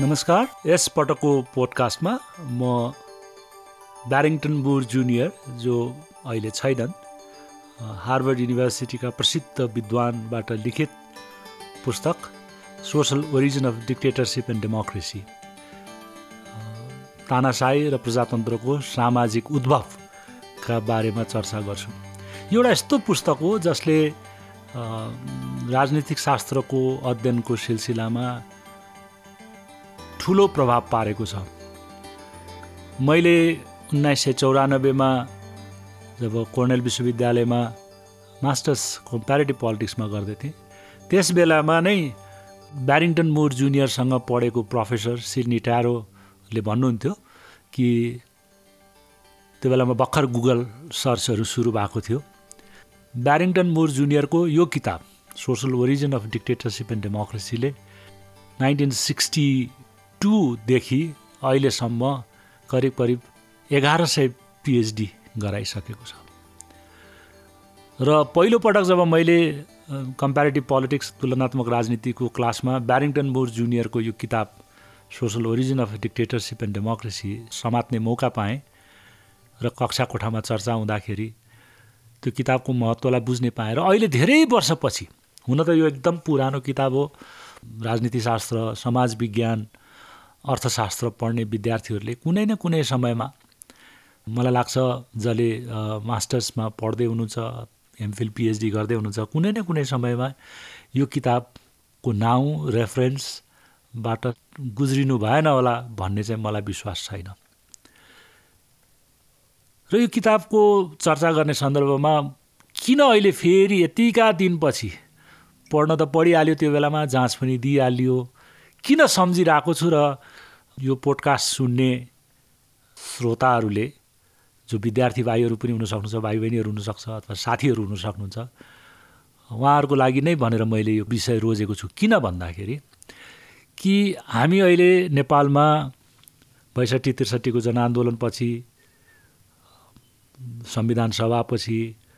नमस्कार। यस पटकको पोडकास्टमा म ब्यारिङटन मुर जुनियर जो अहिले छैनन्, हार्वर्ड युनिभर्सिटीका प्रसिद्ध विद्वानबाट लिखित पुस्तक social origin of dictatorship and democracy, तानाशाही र प्रजातन्त्रको सामाजिक उद्भवका बारेमा चर्चा गर्छु। यो एउटा यस्तो पुस्तक हो जसले राजनीतिक शास्त्रको अध्ययनको सिलसिलामा ठुलो प्रभाव पारेको छ। मैले 1994 जब कर्नेल विश्वविद्यालयमा मास्टर्स कम्प्यारेटिभ पोलिटिक्समा गर्दै थिएँ, त्यस बेलामा नै ब्यारिङटन मुर जुनियरसँग पढेको प्रोफेसर सिडनी ट्यारोले भन्नुहुन्थ्यो कि त्यो बेलामा भर्खर गुगल सर्चहरू सुरु भएको थियो। ब्यारिङटन मुर जुनियरको यो किताब social origin of dictatorship and डेमोक्रेसीले 1962 देखि अहिलेसम्म करिब 1100 PhD गराइसकेको छ। र पहिलो पटक जब मैले कम्प्यारेटिभ पोलिटिक्स तुलनात्मक राजनीतिको क्लासमा ब्यारिङटन मुर जुनियरको यो किताब social origin of dictatorship and democracy समात्ने मौका पाएँ र कक्षा कोठामा चर्चा हुँदाखेरि त्यो किताबको महत्त्वलाई बुझ्ने पाएँ। र अहिले धेरै वर्षपछि, हुन त यो एकदम पुरानो किताब हो, राजनीतिशास्त्र, समाज विज्ञान, अर्थशास्त्र पढ्ने विद्यार्थीहरूले कुनै न कुनै समयमा, मलाई लाग्छ जसले मास्टर्समा पढ्दै हुनुहुन्छ, एमफिल PhD गर्दै हुनुहुन्छ, कुनै न कुनै समयमा यो किताबको नाउँ रेफरेन्सबाट गुज्रिनु भएन होला भन्ने चाहिँ मलाई विश्वास छैन। र यो किताबको चर्चा गर्ने सन्दर्भमा किन अहिले फेरि यतिका दिनपछि, पढ्न त पढिहाल्यो त्यो बेलामा, जाँच पनि दिइहालियो, किन सम्झिरहेको छु र यो पोडकास्ट सुन्ने श्रोताहरूले, जो विद्यार्थी भाइहरू पनि हुन सक्नुहुन्छ, भाइ बहिनीहरू हुनसक्छ, अथवा साथीहरू हुन सक्नुहुन्छ, उहाँहरूको लागि नै भनेर मैले यो विषय रोजेको छु। किन भन्दाखेरि कि हामी अहिले नेपालमा 62-63 को जनआन्दोलनपछि, संविधान सभापछि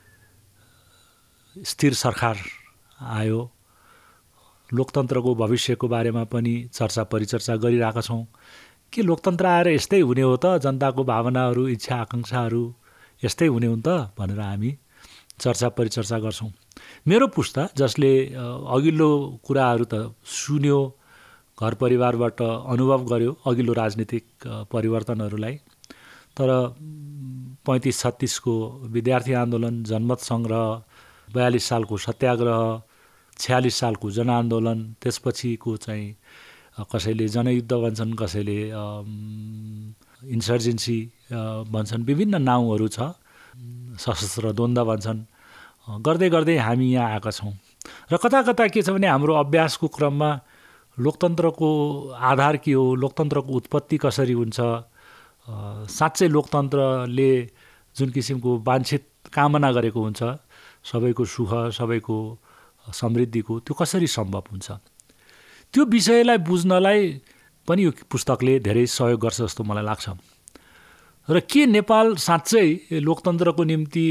स्थिर सरकार आयो, लोकतन्त्रको भविष्यको बारेमा पनि चर्चा परिचर्चा गरिरहेका छौँ। के लोकतन्त्र आएर यस्तै हुने हो त, जनताको भावनाहरू, इच्छा आकाङ्क्षाहरू यस्तै हुने हुन् त भनेर हामी चर्चा परिचर्चा गर्छौँ। मेरो पुस्ता, जसले अघिल्लो कुराहरू त सुन्यो, घर परिवारबाट अनुभव गर्यो अघिल्लो राजनीतिक परिवर्तनहरूलाई, तर 35-36 को विद्यार्थी आन्दोलन, जनमत सङ्ग्रह, 42 सालको सत्याग्रह, 46 सालको जनआन्दोलन, त्यसपछिको चाहिँ कसैले जनयुद्ध भन्छन्, कसैले इन्सर्जेन्सी भन्छन्, विभिन्न नाउँहरू छ, सशस्त्र द्वन्द्व भन्छन्, गर्दै गर्दै हामी यहाँ आएका छौँ। र कता कता के छ भने हाम्रो अभ्यासको क्रममा लोकतन्त्रको आधार के हो, लोकतन्त्रको उत्पत्ति कसरी हुन्छ, साँच्चै लोकतन्त्रले जुन किसिमको वाञ्छित कामना गरेको हुन्छ, सबैको सुख, सबैको समृद्धिको, त्यो कसरी सम्भव हुन्छ, त्यो विषयलाई बुझ्नलाई पनि यो पुस्तकले धेरै सहयोग गर्छ जस्तो मलाई लाग्छ। र के नेपाल साँच्चै लोकतन्त्रको निम्ति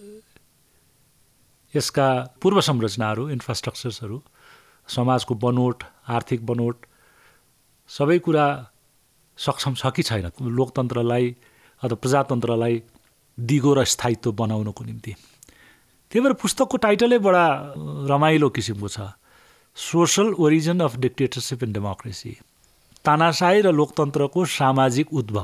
यसका पूर्व संरचनाहरू, इन्फ्रास्ट्रक्चर्सहरू, समाजको बनोट, आर्थिक बनोट, सबै कुरा सक्षम छ कि छैन लोकतन्त्रलाई अथवा प्रजातन्त्रलाई दिगो र स्थायित्व बनाउनको निम्ति। त्यही भएर पुस्तकको टाइटलै बडा रमाइलो किसिमको छ, social origin of dictatorship and democracy, तानाशाही र लोकतन्त्रको सामाजिक उद्भव।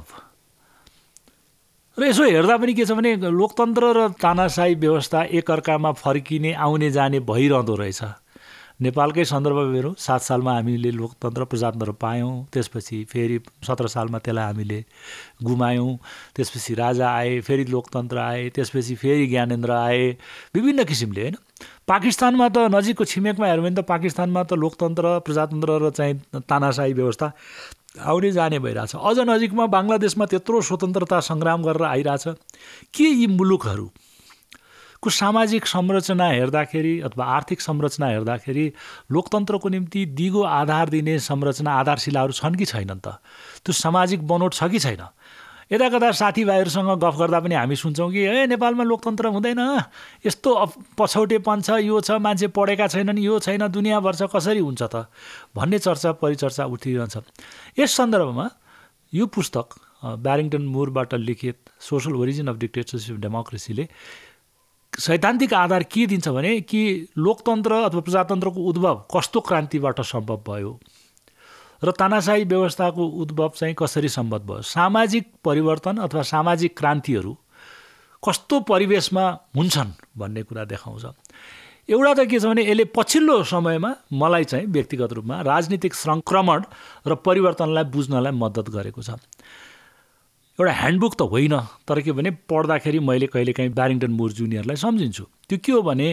र यसो हेर्दा पनि के छ भने लोकतन्त्र र तानाशाही व्यवस्था एकअर्कामा फर्किने, आउने जाने भइरहँदो रहेछ। नेपालकै सन्दर्भ हेरौँ, 7 सालमा हामीले लोकतन्त्र प्रजातन्त्र पायौँ, त्यसपछि फेरि 17 सालमा त्यसलाई हामीले गुमायौँ, त्यसपछि राजा आए, फेरि लोकतन्त्र आए, त्यसपछि फेरि ज्ञानेन्द्र आए, विभिन्न किसिमले, होइन। पाकिस्तानमा त नजिकको छिमेकमा हेऱ्यौँ भने त पाकिस्तानमा त लोकतन्त्र, प्रजातन्त्र र चाहिँ तानाशाही व्यवस्था आउने जाने भइरहेछ। अझ नजिकमा बङ्गलादेशमा त्यत्रो स्वतन्त्रता सङ्ग्राम गरेर आइरहेछ। के यी मुलुकहरूको सामाजिक संरचना हेर्दाखेरि अथवा आर्थिक संरचना हेर्दाखेरि लोकतन्त्रको निम्ति दिगो आधार दिने संरचना, आधारशिलाहरू छन् कि छैनन् त? त्यो सामाजिक बनोट छ कि छैन? यता कता साथीभाइहरूसँग गफ गर्दा पनि हामी सुन्छौँ कि नेपालमा लोकतन्त्र हुँदैन, यस्तो पछौटेपन छ, यो छ, मान्छे पढेका छैनन्, यो छैन, दुनियाँभर छ, कसरी हुन्छ त भन्ने चर्चा परिचर्चा उठिरहन्छ। यस सन्दर्भमा यो पुस्तक ब्यारिङटन मुरबाट लिखित सोसल ओरिजिन अफ डिक्टेटरसिप डेमोक्रेसीले सैद्धान्तिक आधार के दिन्छ भने कि लोकतन्त्र अथवा प्रजातन्त्रको उद्भव कस्तो क्रान्तिबाट सम्भव भयो र तानाशाही व्यवस्थाको उद्भव चाहिँ कसरी सम्भव भयो, सामाजिक परिवर्तन अथवा सामाजिक क्रान्तिहरू कस्तो परिवेशमा हुन्छन् भन्ने कुरा देखाउँछ। एउटा त के छ भने यसले पछिल्लो समयमा मलाई चाहिँ व्यक्तिगत रूपमा राजनीतिक सङ्क्रमण र परिवर्तनलाई बुझ्नलाई मद्दत गरेको छ। एउटा ह्यान्डबुक त होइन, तर के भने पढ्दाखेरि मैले कहिलेकाहीँ ब्यारिङटन मुर जुनियरलाई सम्झिन्छु। त्यो के हो भने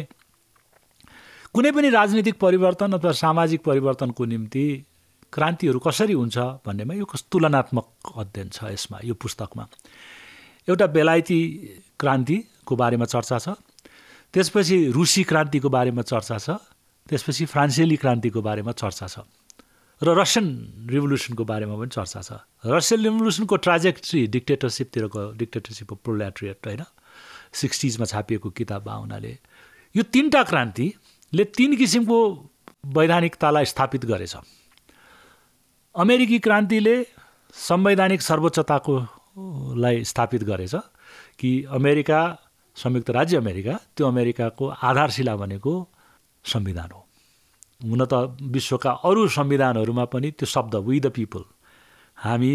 कुनै पनि राजनीतिक परिवर्तन अथवा सामाजिक परिवर्तनको निम्ति क्रान्तिहरू कसरी हुन्छ भन्नेमा यो तुलनात्मक अध्ययन छ यसमा, यो पुस्तकमा। एउटा बेलायती क्रान्तिको बारेमा चर्चा छ, त्यसपछि रुसी क्रान्तिको बारेमा चर्चा छ, त्यसपछि फ्रान्सेली क्रान्तिको बारेमा चर्चा छ र रसियन रिभोल्युसनको बारेमा पनि चर्चा छ। रसियन रिभोल्युसनको ट्राजेक्ट्री डिक्टेटरसिप अफ प्रोलेटारिएट होइन 60s छापिएको किताब हुनाले यो तीनटा क्रान्तिले तीन किसिमको वैधानिकतालाई स्थापित गरेछ। अमेरिकी क्रान्तिले संवैधानिक सर्वोच्चतालाई स्थापित गरेछ कि अमेरिका, संयुक्त राज्य अमेरिका, त्यो अमेरिकाको आधारशिला भनेको संविधान हो। हुन त विश्वका अरू संविधानहरूमा पनि त्यो शब्द वी द पिपल, हामी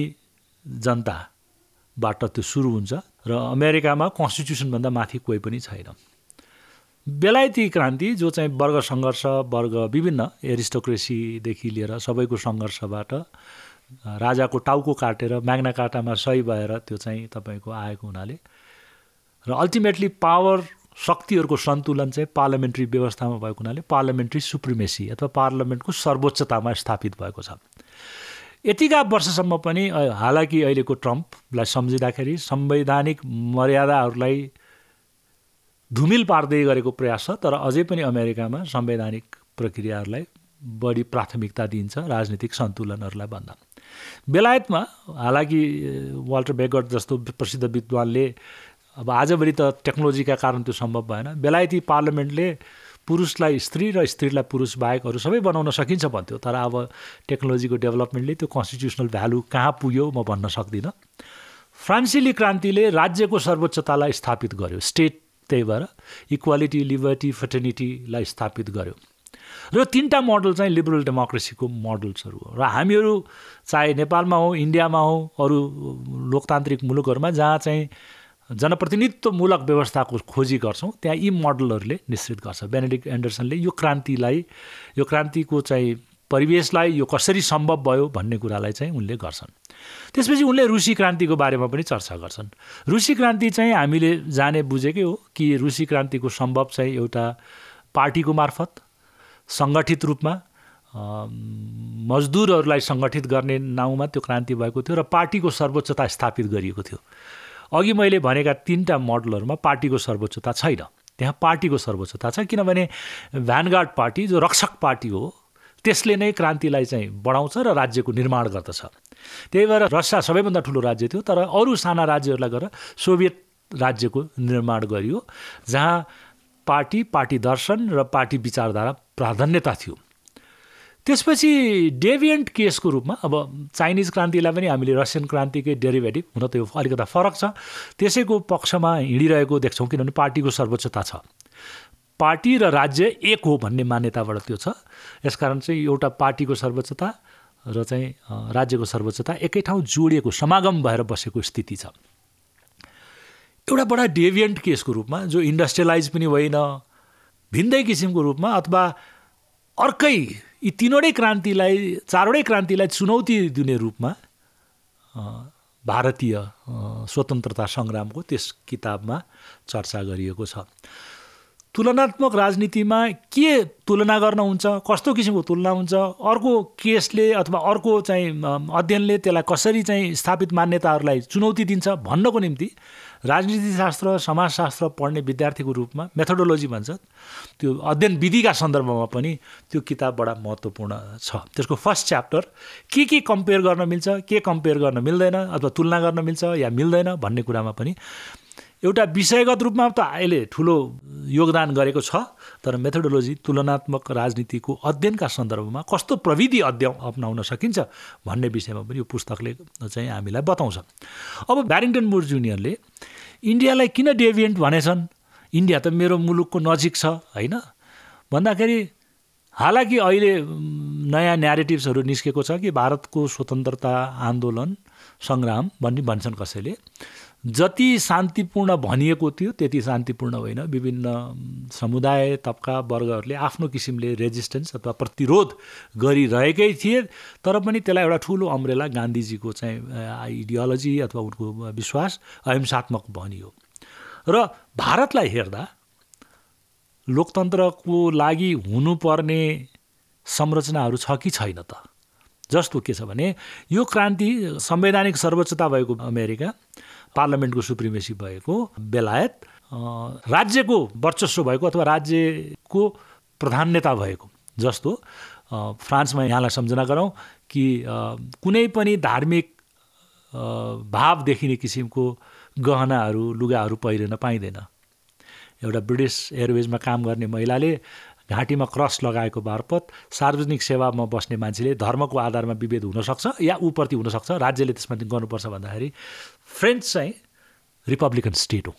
जनताबाट त्यो सुरु हुन्छ र अमेरिकामा कन्स्टिट्युसनभन्दा माथि कोही पनि छैन। बेलायती क्रान्ति जो चाहिँ वर्ग सङ्घर्ष, विभिन्न एरिस्टोक्रेसीदेखि लिएर सबैको सङ्घर्षबाट राजाको टाउको काटेर म्याग्ना कार्टामा सही भएर त्यो चाहिँ तपाईँको आएको हुनाले र अल्टिमेटली पावर शक्तिहरूको सन्तुलन चाहिँ पार्लियामेन्ट्री व्यवस्थामा भएको हुनाले पार्लियामेन्ट्री सुप्रिमेसी अथवा पार्लियामेन्टको सर्वोच्चतामा स्थापित भएको छ। यतिका वर्षसम्म पनि हालाकि अहिलेको ट्रम्पलाई सम्झिँदाखेरि संवैधानिक मर्यादाहरूलाई धुमिल पार्दै गरेको प्रयास छ, तर अझै पनि अमेरिकामा संवैधानिक प्रक्रियाहरूलाई बढी प्राथमिकता दिन्छ राजनीतिक सन्तुलनहरूलाई भन्दा। बेलायतमा हालाकि वाल्टर बेगट जस्तो प्रसिद्ध विद्वानले अब आजभोलि त टेक्नोलोजीका कारण त्यो सम्भव भएन, बेलायती पार्लियामेन्टले पुरुषलाई स्त्री र स्त्रीलाई पुरुष बाहेक अरू सबै बनाउन सकिन्छ भन्थ्यो, तर अब टेक्नोलोजीको डेभलपमेन्टले त्यो कन्स्टिट्युसनल भ्यालु कहाँ पुग्यो म भन्न सक्दिनँ। फ्रान्सेली क्रान्तिले राज्यको सर्वोच्चतालाई स्थापित गर्यो, स्टेट, त्यही भएर इक्वालिटी, लिबर्टी, फ्रेटर्निटीलाई स्थापित गर्यो र तीनटा मोडल चाहिँ लिबरल डेमोक्रेसीको मोडल्सहरू हो। र हामीहरू चाहे नेपालमा हो, इन्डियामा हो, अरू लोकतान्त्रिक मुलुकहरूमा जहाँ चाहिँ जनप्रतिनिधित्वमूलक व्यवस्थाको खोजी गर्छौँ त्यहाँ यी मोडलहरूले निश्चित गर्छ। बेनेडिक्ट एन्डरसनले यो क्रान्तिको चाहिँ परिवेशलाई यो कसरी सम्भव भयो भन्ने कुरालाई चाहिँ उनले गर्छन्। त्यसपछि उनले रुसी क्रान्तिको बारेमा पनि चर्चा गर्छन्। रुसी क्रान्ति चाहिँ हामीले जाने बुझेकै हो कि रुसी क्रान्तिको सम्भव चाहिँ एउटा पार्टीको मार्फत सङ्गठित रूपमा मजदुरहरूलाई सङ्गठित गर्ने नाउँमा त्यो क्रान्ति भएको थियो र पार्टीको सर्वोच्चता स्थापित गरिएको थियो। अघि मैले भनेका तीनटा मोडलहरूमा पार्टीको सर्वोच्चता छैन, त्यहाँ पार्टीको सर्वोच्चता छ, किनभने भ्यानगार्ड पार्टी जो रक्षक पार्टी हो त्यसले नै क्रान्तिलाई चाहिँ बढाउँछ र राज्यको निर्माण गर्दछ। त्यही भएर रसिया सबैभन्दा ठुलो राज्य थियो, तर अरू साना राज्यहरूलाई गरेर सोभियत राज्यको निर्माण गरियो जहाँ पार्टी दर्शन र पार्टी विचारधारा प्राधान्यता थियो। त्यसपछि डेभिएन्ट केसको रूपमा अब चाइनिज क्रान्तिलाई पनि हामीले रसियन क्रान्तिकै डेरिभेटिभ, हुन त यो अलिकता फरक छ, त्यसैको पक्षमा हिँडिरहेको देख्छौँ, किनभने पार्टीको सर्वोच्चता छ, पार्टी र राज्य एक हो भन्ने मान्यताबाट त्यो छ। यसकारण चाहिँ एउटा पार्टीको सर्वोच्चता र चाहिँ राज्यको सर्वोच्चता एकै ठाउँ जोडिएको समागम भएर बसेको स्थिति छ। एउटा बडा डेभिएन्ट केसको रूपमा जो इन्डस्ट्रियलाइज पनि होइन, भिन्दै किसिमको रूपमा अथवा अर्कै यी चारवटै क्रान्तिलाई चुनौती दिने रूपमा भारतीय स्वतन्त्रता सङ्ग्रामको त्यस किताबमा चर्चा गरिएको छ। तुलनात्मक राजनीतिमा के तुलना गर्न हुन्छ, कस्तो किसिमको तुलना हुन्छ, अर्को केसले अथवा अर्को चाहिँ अध्ययनले त्यसलाई कसरी चाहिँ स्थापित मान्यताहरूलाई चुनौती दिन्छ भन्नको निम्ति राजनीतिशास्त्र समाजशास्त्र पढ्ने विद्यार्थीको रूपमा मेथोडोलोजी भन्छ त्यो अध्ययन विधिका सन्दर्भमा पनि त्यो किताब बडा महत्त्वपूर्ण छ। त्यसको फर्स्ट च्याप्टर के कम्पेयर गर्न मिल्छ, के कम्पेयर गर्न मिल्दैन अथवा तुलना गर्न मिल्छ या मिल्दैन भन्ने कुरामा पनि एउटा विषयगत रूपमा त अहिले ठुलो योगदान गरेको छ, तर मेथोडोलोजी तुलनात्मक राजनीतिको अध्ययनका सन्दर्भमा कस्तो प्रविधि अध्ययन अपनाउन सकिन्छ भन्ने विषयमा पनि यो पुस्तकले चाहिँ हामीलाई बताउँछ। अब ब्यारिङटन मुर जुनियरले इन्डियालाई किन डेभिएन्ट भनेछन्, इन्डिया त मेरो मुलुकको नजिक छ होइन भन्दाखेरि, हालाकि अहिले नयाँ न्यारेटिभ्सहरू निस्केको छ कि भारतको स्वतन्त्रता आन्दोलन सङ्ग्राम भन्छन् कसैले, जति शान्तिपूर्ण भनिएको थियो त्यति शान्तिपूर्ण होइन। विभिन्न समुदाय तबका वर्गहरूले आफ्नो किसिमले रेजिस्टेन्स अथवा प्रतिरोध गरिरहेकै थिए, तर पनि त्यसलाई एउटा ठुलो अम्ब्रेला गान्धीजीको चाहिँ आइडियोलोजी अथवा उनको विश्वास अहिंसात्मक भनियो। र भारतलाई हेर्दा लोकतन्त्रको लागि हुनुपर्ने संरचनाहरू छ कि छैन त, जस्तो के छ भने यो क्रान्ति संवैधानिक सर्वोच्चता भएको अमेरिका, पार्लियामेन्टको सुप्रिमेसी भएको बेलायत, राज्यको वर्चस्व भएको अथवा राज्यको प्रधान्यता भएको, जस्तो फ्रान्समा यहाँलाई सम्झना गरौँ कि कुनै पनि धार्मिक भाव देखिने किसिमको गहनाहरू लुगाहरू पहिरिन पाइँदैन। एउटा ब्रिटिस एयरवेजमा काम गर्ने महिलाले घाँटीमा क्रस लगाएको मार्फत सार्वजनिक सेवामा बस्ने मान्छेले धर्मको आधारमा विभेद हुनसक्छ या ऊप्रति हुनसक्छ, राज्यले त्यसमा गर्नुपर्छ भन्दाखेरि फ्रेन्च चाहिँ रिपब्लिकन स्टेट हो,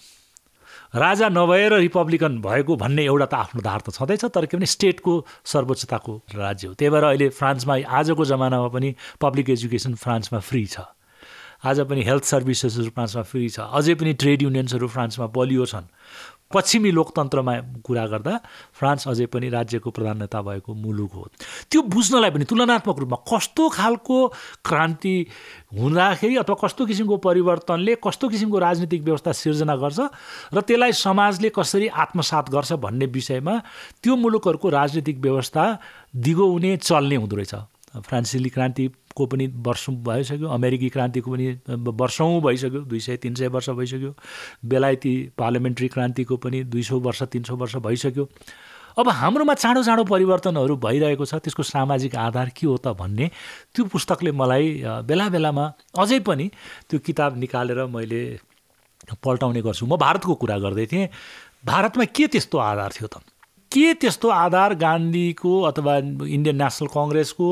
राजा नभएर रिपब्लिकन भएको भन्ने एउटा त आफ्नो धार त छँदैछ, तर के भने स्टेटको सर्वोच्चताको राज्य हो। त्यही भएर अहिले फ्रान्समा आजको जमानामा पनि पब्लिक एजुकेसन फ्रान्समा फ्री छ, आज पनि हेल्थ सर्भिसेसहरू फ्रान्समा फ्री छ, अझै पनि ट्रेड युनियन्सहरू फ्रान्समा बलियो छन्। पश्चिमी लोकतन्त्रमा कुरा गर्दा फ्रान्स अझै पनि राज्यको प्रधानता भएको मुलुक हो। त्यो बुझ्नलाई पनि तुलनात्मक रूपमा कस्तो खालको क्रान्ति हुँदाखेरि अथवा कस्तो किसिमको परिवर्तनले कस्तो किसिमको राजनीतिक व्यवस्था सिर्जना गर्छ र त्यसलाई समाजले कसरी आत्मसात गर्छ भन्ने विषयमा त्यो मुलुकहरूको राजनीतिक व्यवस्था दिगो हुने चल्ने हुँदो रहेछ। फ्रान्सेली क्रान्तिको पनि वर्षौँ भइसक्यो, अमेरिकी क्रान्तिको पनि वर्षौँ भइसक्यो, 200-300 वर्ष भइसक्यो, बेलायती पार्लियामेन्ट्री क्रान्तिको पनि 200 वर्ष 300 वर्ष भइसक्यो। अब हाम्रोमा चाँडो चाँडो परिवर्तनहरू भइरहेको छ, त्यसको सामाजिक आधार के हो त भन्ने त्यो पुस्तकले मलाई बेला बेलामा अझै पनि त्यो किताब निकालेर मैले पल्टाउने गर्छु। म भारतको कुरा गर्दै थिएँ, भारतमा के त्यस्तो आधार थियो त, के त्यस्तो आधार गान्धीको अथवा इन्डियन नेसनल कङ्ग्रेसको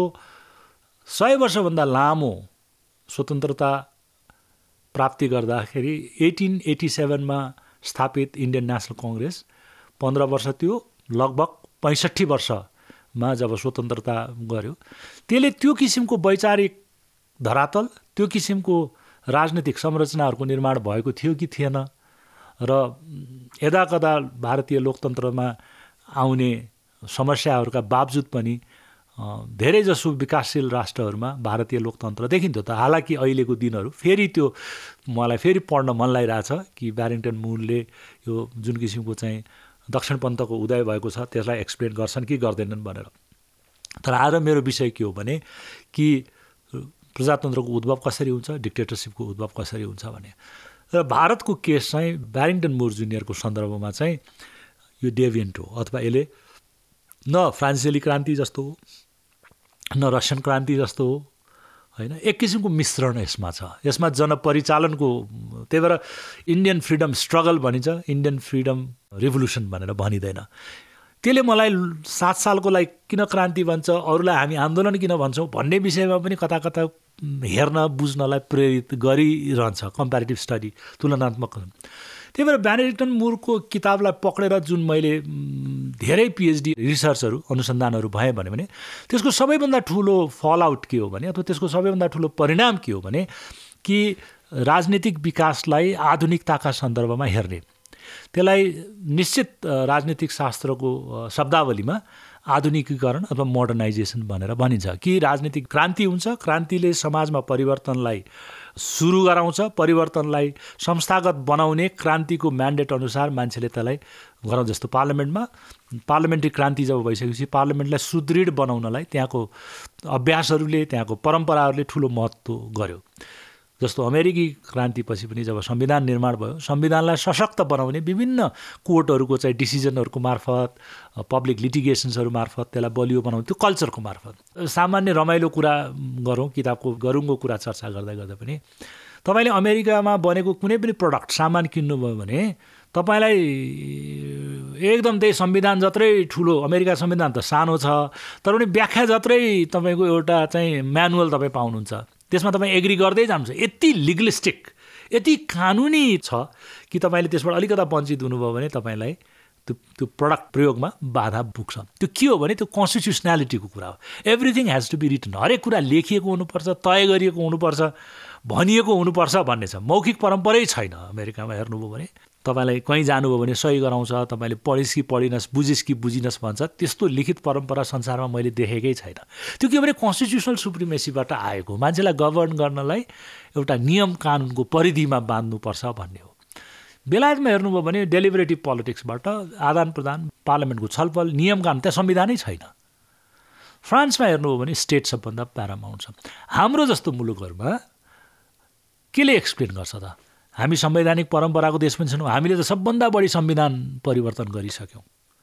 100 वर्षभन्दा लामो स्वतन्त्रता प्राप्ति गर्दाखेरि 1887मा स्थापित इन्डियन नेसनल कङ्ग्रेस 15 वर्ष थियो, लगभग 65 वर्षमा जब स्वतन्त्रता गर्यो, त्यसले त्यो किसिमको वैचारिक धरातल, त्यो किसिमको राजनीतिक संरचनाहरूको निर्माण भएको थियो कि थिएन। र यदाकदा भारतीय लोकतन्त्रमा आउने समस्याहरूका बावजुद पनि धेरैजसो विकासशील राष्ट्रहरूमा भारतीय लोकतन्त्र देखिन्थ्यो त। हालाकि अहिलेको दिनहरू फेरि त्यो मलाई फेरि पढ्न मन लागिरहेछ कि ब्यारिङटन मुरले यो जुन किसिमको चाहिँ दक्षिणपन्थको उदय भएको छ त्यसलाई एक्सप्लेन गर्छन् कि गर्दैनन् भनेर। तर आज मेरो विषय के हो भने कि प्रजातन्त्रको उद्भव कसरी हुन्छ, डिक्टेटरसिपको उद्भव कसरी हुन्छ भने। र भारतको केस चाहिँ ब्यारिङटन मुर जुनियरको सन्दर्भमा चाहिँ यो डेभिएन्ट हो, अथवा यसले न फ्रान्सेली क्रान्ति जस्तो हो न रसियन क्रान्ति जस्तो हो होइन, एक किसिमको मिश्रण यसमा छ। यसमा जनपरिचालनको, त्यही भएर इन्डियन फ्रिडम स्ट्रगल भनिन्छ, इन्डियन फ्रिडम रिभोल्युसन भनेर भनिँदैन। त्यसले मलाई 7 सालको लागि किन क्रान्ति भन्छ, अरूलाई हामी आन्दोलन किन भन्छौँ भन्ने विषयमा पनि कता कता हेर्न बुझ्नलाई प्रेरित गरिरहन्छ कम्प्यारिटिभ स्टडी, तुलनात्मक। त्यही भएर ब्यारिङटन मुरको किताबलाई पक्रेर जुन मैले धेरै पिएचडी रिसर्चहरू अनुसन्धानहरू भएँ भने त्यसको सबैभन्दा ठुलो फलआउट के हो भने, अथवा त्यसको सबैभन्दा ठुलो परिणाम के हो भने कि राजनीतिक विकासलाई आधुनिकताका सन्दर्भमा हेर्ने, त्यसलाई निश्चित राजनीतिक शास्त्रको शब्दावलीमा आधुनिकीकरण अथवा मोडर्नाइजेसन भनेर भनिन्छ। कि राजनीतिक क्रान्ति हुन्छ, क्रान्तिले समाजमा परिवर्तनलाई सुरु गराउँछ, परिवर्तनलाई संस्थागत बनाउने क्रान्तिको म्यान्डेट अनुसार मान्छेले त्यसलाई गरौँ जस्तो पार्लियामेन्ट्री क्रान्ति जब भइसकेपछि पार्लियामेन्टलाई सुदृढ बनाउनलाई त्यहाँको अभ्यासहरूले त्यहाँको परम्पराहरूले ठुलो महत्त्व गर्यो। जस्तो अमेरिकी क्रान्तिपछि पनि जब संविधान निर्माण भयो, संविधानलाई सशक्त बनाउने विभिन्न कोर्टहरूको चाहिँ डिसिजनहरूको मार्फत, पब्लिक लिटिगेसन्सहरू मार्फत त्यसलाई बलियो बनाउने, त्यो कल्चरको मार्फत। सामान्य रमाइलो कुरा गरौँ, किताबको गरुङको कुरा चर्चा गर्दा पनि तपाईँले अमेरिकामा बनेको कुनै पनि प्रडक्ट सामान किन्नुभयो भने तपाईँलाई एकदम त्यही संविधान जत्रै ठुलो, अमेरिका संविधान त सानो छ तर पनि व्याख्या जत्रै तपाईँको एउटा चाहिँ म्यानुअल तपाईँ पाउनुहुन्छ, त्यसमा तपाईँ एग्री गर्दै जानुहुन्छ। यति लिगलिस्टिक, यति कानुनी छ कि तपाईँले त्यसबाट अलिकता वञ्चित हुनुभयो भने तपाईँलाई त्यो प्रडक्ट प्रयोगमा बाधा पुग्छ। त्यो के हो भने त्यो कन्स्टिट्युसनालिटीको कुरा हो। Everything has to be written, हरेक कुरा लेखिएको हुनुपर्छ, तय गरिएको हुनुपर्छ, भनिएको हुनुपर्छ भन्ने छ। मौखिक परम्परै छैन अमेरिकामा। हेर्नुभयो भने तपाईँलाई कहीँ जानुभयो भने सही गराउँछ, तपाईँले पढिस् कि पढिनस्, बुझिस् कि बुझिनस् भन्छ। त्यस्तो लिखित परम्परा संसारमा मैले देखेकै छैन। त्यो के भने कन्स्टिट्युसनल सुप्रिमेसीबाट आएको, मान्छेलाई गभर्न गर्नलाई एउटा नियम कानुनको परिधिमा बाँध्नुपर्छ भन्ने हो। बेलायतमा हेर्नुभयो भने डेलिबरेटिभ पोलिटिक्सबाट आदान प्रदान, पार्लियामेन्टको छलफल, नियम कानुन, त्यहाँ संविधानै छैन। फ्रान्समा हेर्नुभयो भने स्टेट सबभन्दा प्यारामाउन्ट छ। हाम्रो जस्तो मुलुकहरूमा केले एक्सप्लेन गर्छ त? हामी संवैधानिक परम्पराको देश पनि छैनौँ। हामीले त सबभन्दा बढी संविधान परिवर्तन गरिसक्यौँ।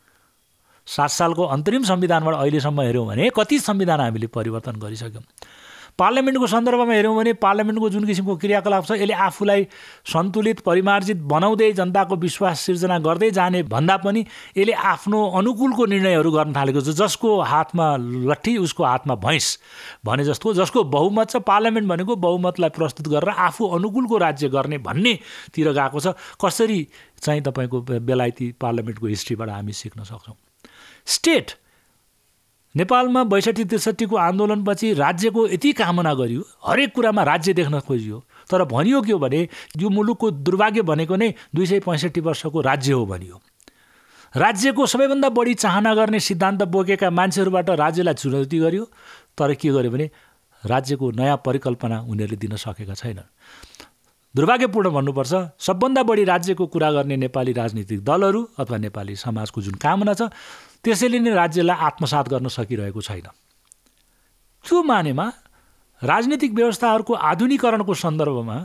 7 सालको अन्तरिम संविधानबाट अहिलेसम्म हेऱ्यौँ भने कति संविधान हामीले परिवर्तन गरिसक्यौँ। पार्लियामेन्टको सन्दर्भमा हेऱ्यौँ भने पार्लियामेन्टको जुन किसिमको क्रियाकलाप छ यसले आफूलाई सन्तुलित, परिमार्जित बनाउँदै जनताको विश्वास सिर्जना गर्दै जाने भन्दा पनि यसले आफ्नो अनुकूलको निर्णयहरू गर्न थालेको छ। जसको हातमा लट्ठी उसको हातमा भैँस भने जस्तो, जसको बहुमत छ, पार्लियामेन्ट भनेको बहुमतलाई प्रस्तुत गरेर आफू अनुकूलको राज्य गर्ने भन्नेतिर गएको छ। कसरी चाहिँ तपाईँको बेलायती पार्लियामेन्टको हिस्ट्रीबाट हामी सिक्न सक्छौँ। स्टेट नेपालमा 62-63 आन्दोलनपछि राज्यको यति कामना गरियो, हरेक कुरामा राज्य देख्न खोजियो, तर भनियो के हो भने यो मुलुकको दुर्भाग्य भनेको नै 265 वर्षको राज्य हो भनियो। राज्यको सबैभन्दा बढी चाहना गर्ने सिद्धान्त बोकेका मान्छेहरूबाट राज्यलाई चुनौती गरियो, तर के गर्यो भने राज्यको नयाँ परिकल्पना उनीहरूले दिन सकेका छैनन्। दुर्भाग्यपूर्ण भन्नुपर्छ, सबभन्दा बढी राज्यको कुरा गर्ने नेपाली राजनीतिक दलहरू अथवा नेपाली समाजको जुन कामना छ त्यसैले नै राज्यलाई आत्मसात गर्न सकिरहेको छैन। त्यो मानेमा राजनीतिक व्यवस्थाहरूको आधुनिकीकरणको सन्दर्भमा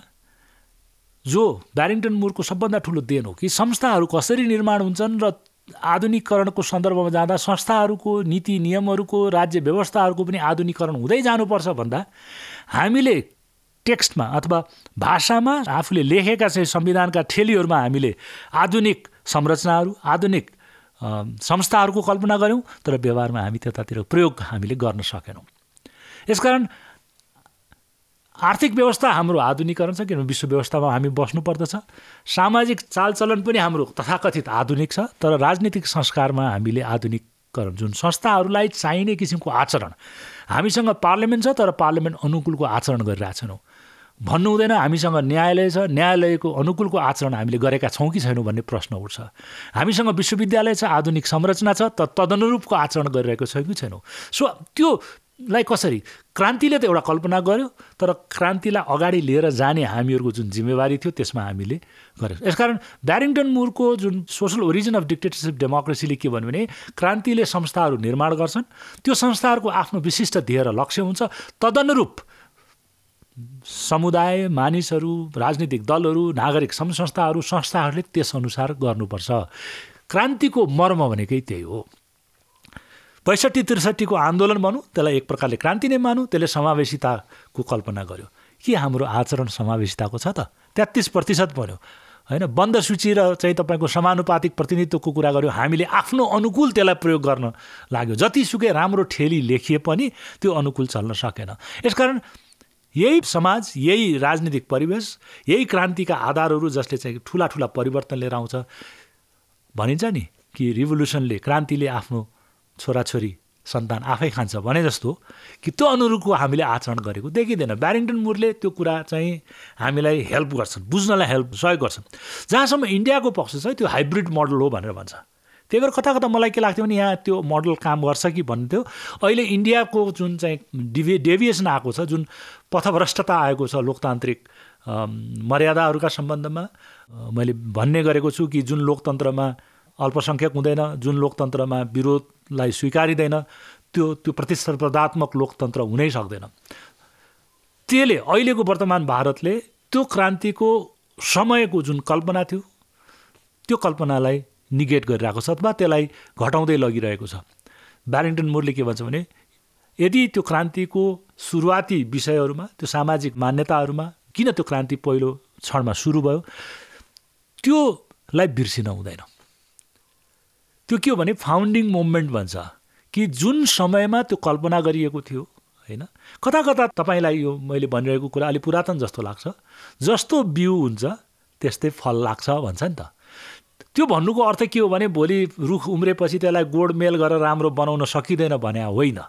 जो ब्यारिङटन मुरको सबभन्दा ठुलो देन हो कि संस्थाहरू कसरी निर्माण हुन्छन् र आधुनिकीकरणको सन्दर्भमा जाँदा संस्थाहरूको नीति नियमहरूको, राज्य व्यवस्थाहरूको पनि आधुनिकीकरण हुँदै जानुपर्छ भन्दा हामीले टेक्स्टमा अथवा भाषामा आफूले लेखेका चाहिँ संविधानका ठेलीहरूमा हामीले आधुनिक संरचनाहरू, आधुनिक संस्थाहरूको कल्पना गऱ्यौँ, तर व्यवहारमा हामी त्यतातिर प्रयोग हामीले गर्न सकेनौँ। यसकारण आर्थिक व्यवस्था हाम्रो आधुनिकीकरण छ, किनभने विश्व व्यवस्थामा हामी बस्नुपर्दछ। सामाजिक चालचलन पनि हाम्रो तथाकथित आधुनिक छ, तर राजनीतिक संस्कारमा हामीले आधुनिकीकरण, जुन संस्थाहरूलाई चाहिने किसिमको आचरण, हामीसँग पार्लियामेन्ट छ तर पार्लियामेन्ट अनुकूलको आचरण गरिरहेछौँ भन्नु हुँदैन। हामीसँग न्यायालय छ, न्यायालयको अनुकूलको आचरण हामीले गरेका छौँ कि छैनौँ भन्ने प्रश्न उठ्छ। हामीसँग विश्वविद्यालय छ, आधुनिक संरचना छ, तर तदनुरूपको आचरण गरिरहेको छौँ कि छैनौँ। सो त्योलाई कसरी क्रान्तिले त एउटा कल्पना गर्यो, तर क्रान्तिलाई अगाडि लिएर जाने हामीहरूको जुन जिम्मेवारी थियो त्यसमा हामीले गऱ्यौँ। यसकारण ब्यारिङटन मुरको जुन सोसल ओरिजिन अफ डिक्टेटरसिप डेमोक्रेसीले के भन्यो भने क्रान्तिले संस्थाहरू निर्माण गर्छन्, त्यो संस्थाहरूको आफ्नो विशिष्ट ध्येय र लक्ष्य हुन्छ, तदनुरूप समुदाय, मानिसहरू, राजनीतिक दलहरू, नागरिक संस्थाहरू, संस्थाहरूले त्यसअनुसार गर्नुपर्छ। क्रान्तिको मर्म भनेकै त्यही हो। 62-63 आन्दोलन भनौँ, त्यसलाई एक प्रकारले क्रान्ति नै मानौँ, त्यसले समावेशिताको कल्पना गर्यो। के हाम्रो आचरण समावेशिताको छ त? 33% भन्यो होइन। बन्द सूची र चाहिँ तपाईँको समानुपातिक प्रतिनिधित्वको कुरा गर्यो, हामीले आफ्नो अनुकूल त्यसलाई प्रयोग गर्न लाग्यो। जतिसुकै राम्रो ठेली लेखिए पनि त्यो अनुकूल चल्न सकेन। यसकारण यही समाज, यही राजनीतिक परिवेश, यही क्रान्तिका आधारहरू जसले चाहिँ ठुला ठुला परिवर्तन लिएर आउँछ। भनिन्छ नि कि रिभोल्युसनले, क्रान्तिले आफ्नो छोराछोरी सन्तान आफै खान्छ भने जस्तो कि त्यो अनुरूपको हामीले आचरण गरेको देखिँदैन। ब्यारिङटन मुरले त्यो कुरा चाहिँ हामीलाई हेल्प गर्छन्, बुझ्नलाई सहयोग गर्छन्। जहाँसम्म इन्डियाको पक्ष छ त्यो हाइब्रिड मोडल हो भनेर भन्छ। त्यही भएर कता कता मलाई के लाग्थ्यो भने यहाँ त्यो मोडल काम गर्छ कि भन्थ्यो। अहिले इन्डियाको जुन चाहिँ डेभिएसन आएको छ, जुन पथभ्रष्टता आएको छ लोकतान्त्रिक मर्यादाहरूका सम्बन्धमा, मैले भन्ने गरेको छु कि जुन लोकतन्त्रमा अल्पसङ्ख्यक हुँदैन, जुन लोकतन्त्रमा विरोधलाई स्वीकारिँदैन, त्यो प्रतिस्पर्धात्मक लोकतन्त्र हुनै सक्दैन। त्यसले अहिलेको वर्तमान भारतले त्यो क्रान्तिको समयको जुन कल्पना थियो त्यो कल्पनालाई निगेट गरिरहेको छ अथवा त्यसलाई घटाउँदै लगिरहेको छ। ब्यारिङटन मुरले के भन्छ भने यदि त्यो क्रान्तिको सुरुवाती विषयहरूमा, त्यो सामाजिक मान्यताहरूमा किन त्यो क्रान्ति पहिलो क्षणमा सुरु भयो त्योलाई बिर्सिन हुँदैन। त्यो के हो भने फाउन्डिङ मुभमेन्ट भन्छ कि जुन समयमा त्यो कल्पना गरिएको थियो हैन, कता कता तपाईलाई यो मैले भनिरहेको कुरा अलि पुरातन जस्तो लाग्छ, जस्तो बिउ हुन्छ त्यस्तै फल लाग्छ भन्छ नि त। त्यो भन्नुको अर्थ के हो भने भोलि रुख उम्रेपछि त्यसलाई गोडमेल गरेर राम्रो बनाउन सकिँदैन भने होइन।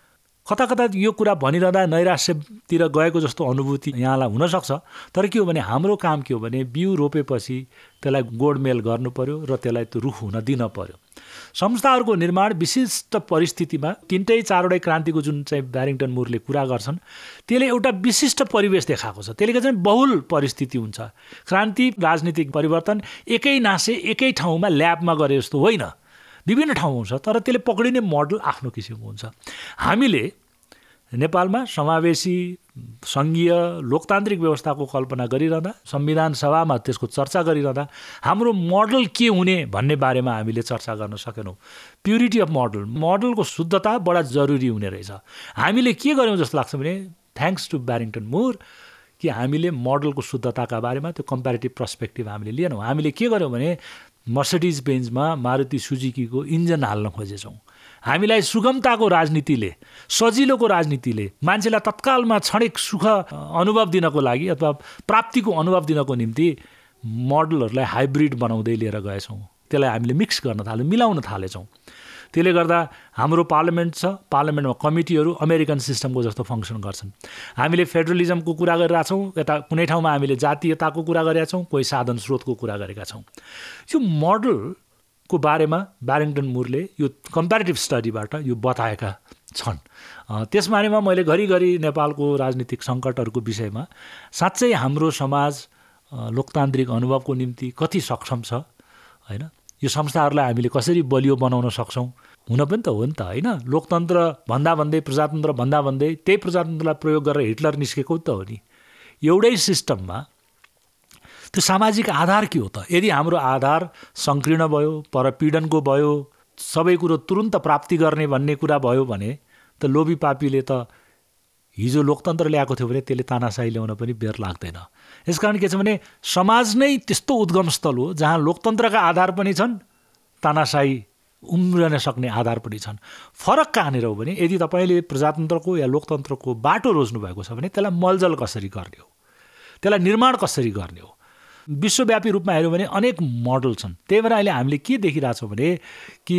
कता कता यो कुरा भनिरहँदा नैराश्यतिर गएको जस्तो अनुभूति यहाँलाई हुनसक्छ, तर के हो भने हाम्रो काम के हो भने बिउ रोपेपछि त्यसलाई गोडमेल गर्नु पर्यो र त्यसलाई त्यो रुख हुन दिन पर्यो। संस्थाहरूको निर्माण विशिष्ट परिस्थितिमा 3-4वटै क्रान्तिको जुन चाहिँ ब्यारिङटन मुरले कुरा गर्छन् त्यसले एउटा विशिष्ट परिवेश देखाएको छ। त्यसले चाहिँ बहुल परिस्थिति हुन्छ। क्रान्ति राजनीतिक परिवर्तन एकै नासे एकै ठाउँमा ल्याबमा गरे जस्तो होइन, विभिन्न ठाउँमा हुन्छ, तर त्यसले पक्रिने मोडल आफ्नो किसिमको हुन्छ। हामीले नेपालमा समावेशी सङ्घीय लोकतान्त्रिक व्यवस्थाको कल्पना गरिरहँदा, संविधान सभामा त्यसको चर्चा गरिरहँदा हाम्रो मोडल के हुने भन्ने बारेमा हामीले चर्चा गर्न सकेनौँ। प्युरिटी अफ मोडलको शुद्धता बडा जरुरी हुने रहेछ। हामीले के गर्यौँ जस्तो लाग्छ भने थ्याङ्क्स टु ब्यारिङटन मुर कि हामीले मोडलको शुद्धताका बारेमा त्यो कम्पेरिटिभ पर्सपेक्टिभ हामीले लिएनौँ। हामीले के गर्यौँ भने मर्सिडिज बेन्जमा मारुति सुजुकीको इन्जन हाल्न खोजेछौँ। हामीलाई सुगमताको राजनीतिले, सजिलोको राजनीतिले मान्छेलाई तत्कालमा क्षणिक सुख अनुभव दिनको लागि अथवा प्राप्तिको अनुभव दिनको निम्ति मोडलहरूलाई हाइब्रिड बनाउँदै लिएर गएछौँ। त्यसलाई हामीले मिक्स गर्न थाल्यौँ, मिलाउन थालेछौँ। त्यसले गर्दा हाम्रो पार्लियामेन्ट छ, पार्लियामेन्टमा कमिटीहरू अमेरिकन सिस्टमको जस्तो फङ्सन गर्छन्। हामीले फेडरलिजमको कुरा गरिरहेछौँ, यता कुनै ठाउँमा हामीले जातीयताको कुरा गरेका छौँ, कोही साधन स्रोतको कुरा गरेका छौँ। यो मोडलको बारेमा ब्यारिङटन मुरले यो कम्पेरिटिभ स्टडीबाट यो बताएका छन्। त्यसबारेमा मैले घरिघरि नेपालको राजनीतिक सङ्कटहरूको विषयमा साँच्चै हाम्रो समाज लोकतान्त्रिक अनुभवको निम्ति कति सक्षम छ हैन, यो संस्थाहरूलाई हामीले कसरी बलियो बनाउन सक्छौँ, हुन पनि त हो नि त हैन। लोकतन्त्र भन्दै प्रजातन्त्र भन्दै त्यही प्रजातन्त्रलाई प्रयोग गरेर हिटलर निस्केको त हो नि। एउटै सिस्टममा त्यो सामाजिक आधार के हो त? यदि हाम्रो आधार सङ्कीर्ण भयो, परपीडनको भयो, सबै कुरो तुरुन्त प्राप्ति गर्ने भन्ने कुरा भयो भने त लोभी पापीले त हिजो लोकतन्त्र ल्याएको थियो भने त्यसले तानाशाही ल्याउन पनि बेर लाग्दैन। यसकारण के छ भने समाज नै त्यस्तो उद्गम स्थल हो जहाँ लोकतन्त्रका आधार पनि छन्, तानाशाही उम्रन सक्ने आधार पनि छन्। फरक कहाँनिर हो भने यदि तपाईँले प्रजातन्त्रको या लोकतन्त्रको बाटो रोज्नु भएको छ भने त्यसलाई मलजल कसरी गर्ने हो, त्यसलाई निर्माण कसरी गर्ने हो। विश्वव्यापी रूपमा हेऱ्यौँ भने अनेक मोडल छन्। त्यही भएर अहिले हामीले के देखिरहेछौँ भने कि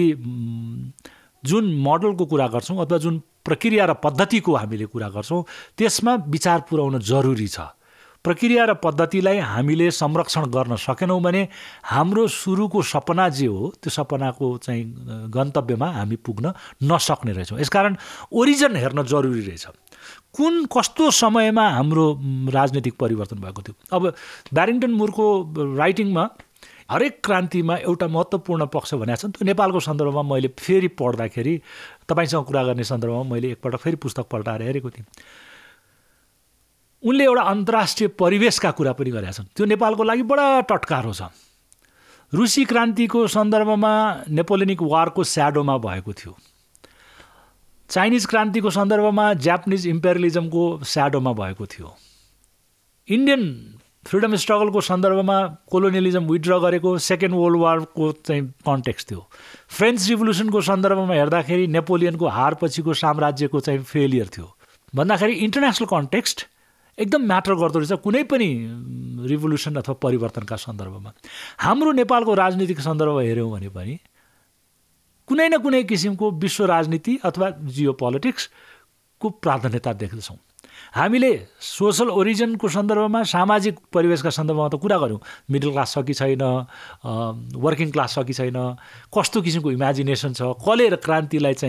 जुन मोडलको कुरा गर्छौँ अथवा जुन प्रक्रिया र पद्धतिको हामीले कुरा गर्छौँ त्यसमा विचार पुर्याउन जरुरी छ। प्रक्रिया र पद्धतिलाई हामीले संरक्षण गर्न सकेनौँ भने हाम्रो सुरुको सपना जे हो त्यो सपनाको चाहिँ गन्तव्यमा हामी पुग्न नसक्ने रहेछौँ। यसकारण ओरिजिन हेर्न जरुरी रहेछ। कुन कस्तो समयमा हाम्रो राजनीतिक परिवर्तन भएको थियो। अब ब्यारिङटन मुरको राइटिङमा हरेक क्रान्तिमा एउटा महत्त्वपूर्ण पक्ष भनेको छ नि, त्यो नेपालको सन्दर्भमा मैले फेरि पढ्दाखेरि तपाईँसँग कुरा गर्ने सन्दर्भमा मैले एकपल्ट फेरि पुस्तक पल्टाएर हेरेको थिएँ। उनले एउटा अन्तर्राष्ट्रिय परिवेशका कुरा पनि गरेका छन्, त्यो नेपालको लागि बडा टटकारो छ। रुसी क्रान्तिको सन्दर्भमा नेपोलियनिक वारको स्याडोमा भएको थियो। चाइनिज क्रान्तिको सन्दर्भमा जापानिज इम्पेरियलिजमको स्याडोमा भएको थियो। इन्डियन फ्रिडम स्ट्रगलको सन्दर्भमा कोलोनियलिजम विथड्र गरेको सेकेन्ड वर्ल्ड वारको चाहिँ कन्टेक्स्ट थियो। फ्रेन्च रिभोल्युसनको सन्दर्भमा हेर्दाखेरि नेपोलियनको हारपछिको साम्राज्यको चाहिँ फेलियर थियो। भन्दाखेरि इन्टरनेसनल कन्टेक्स्ट एकदम म्याटर गर्दो रहेछ कुनै पनि रिभोल्युसन अथवा परिवर्तनका सन्दर्भमा। हाम्रो नेपालको राजनीतिक सन्दर्भ हेऱ्यौँ भने पनि कुनै न कुनै किसिमको विश्व राजनीति अथवा जियो पोलिटिक्सको प्राधान्यता देख्दछौँ। हामीले सोसल ओरिजिनको सन्दर्भमा, सामाजिक परिवेशका सन्दर्भमा त कुरा गऱ्यौँ, मिडल क्लास छ कि छैन, वर्किङ क्लास छ कि छैन, कस्तो किसिमको इमेजिनेसन छ, कसले क्रान्तिलाई चाहिँ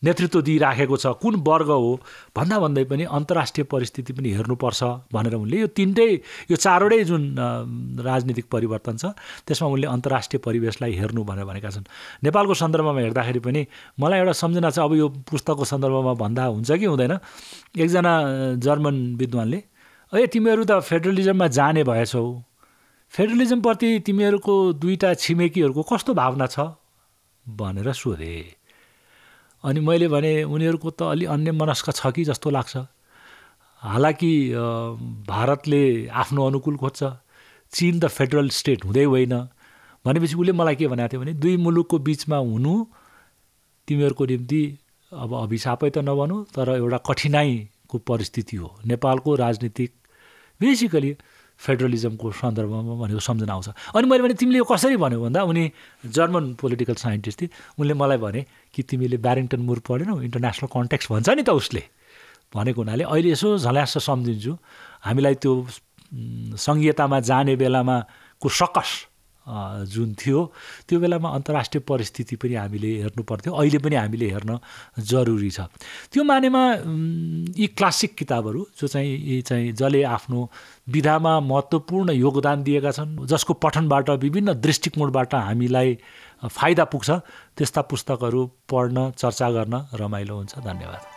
नेतृत्व दिइराखेको छ, कुन वर्ग हो भन्दै पनि अन्तर्राष्ट्रिय परिस्थिति पनि हेर्नुपर्छ भनेर उनले यो चारवटै जुन राजनीतिक परिवर्तन छ त्यसमा उनले अन्तर्राष्ट्रिय परिवेशलाई हेर्नु भनेर भनेका छन्। नेपालको सन्दर्भमा हेर्दाखेरि पनि मलाई एउटा सम्झना छ, अब यो पुस्तकको सन्दर्भमा भन्दा हुन्छ कि हुँदैन। एकजना जर्मन विद्वानले तिमीहरू त फेडरलिजममा जाने भएछौ, फेडरलिजमप्रति तिमीहरूको दुईटा छिमेकीहरूको कस्तो भावना छ भनेर सोधे। अनि मैले भने उनीहरूको त अलि अन्य मनस्क छ कि जस्तो लाग्छ। हालाकि भारतले आफ्नो अनुकूल खोज्छ, चीन त फेडरल स्टेट हुँदै होइन भनेपछि उसले मलाई के भनेको थियो भने दुई मुलुकको बिचमा हुनु तिमीहरूको निम्ति अब अभिशापै त नभनौँ तर एउटा कठिनाइको परिस्थिति हो। नेपालको राजनीतिक बेसिकली फेडरलिजमको सन्दर्भमा भनेको सम्झना आउँछ। अनि मैले भने तिमीले यो कसरी भन्यो भन्दा उनी जर्मन पोलिटिकल साइन्टिस्ट थिए, उनले मलाई भने कि तिमीले ब्यारिङटन मुर पढेनौ, इन्टरनेसनल कन्टेक्स्ट भन्छ नि त उसले भनेको हुनाले अहिले यसो झल्यास सम्झिन्छु। हामीलाई त्यो सङ्घीयतामा जाने बेलामा को सकस जुन थियो त्यो बेलामा अन्तर्राष्ट्रिय परिस्थिति पनि हामीले हेर्नु पर्थ्यो, अहिले पनि हामीले हेर्न जरुरी छ। त्यो मानेमा यी क्लासिक किताबहरू जो चाहिँ जसले आफ्नो विधामा महत्त्वपूर्ण योगदान दिएका छन्, जसको पठनबाट विभिन्न दृष्टिकोणबाट हामीलाई फाइदा पुग्छ, त्यस्ता पुस्तकहरू पढ्न चर्चा गर्न रमाइलो हुन्छ। धन्यवाद।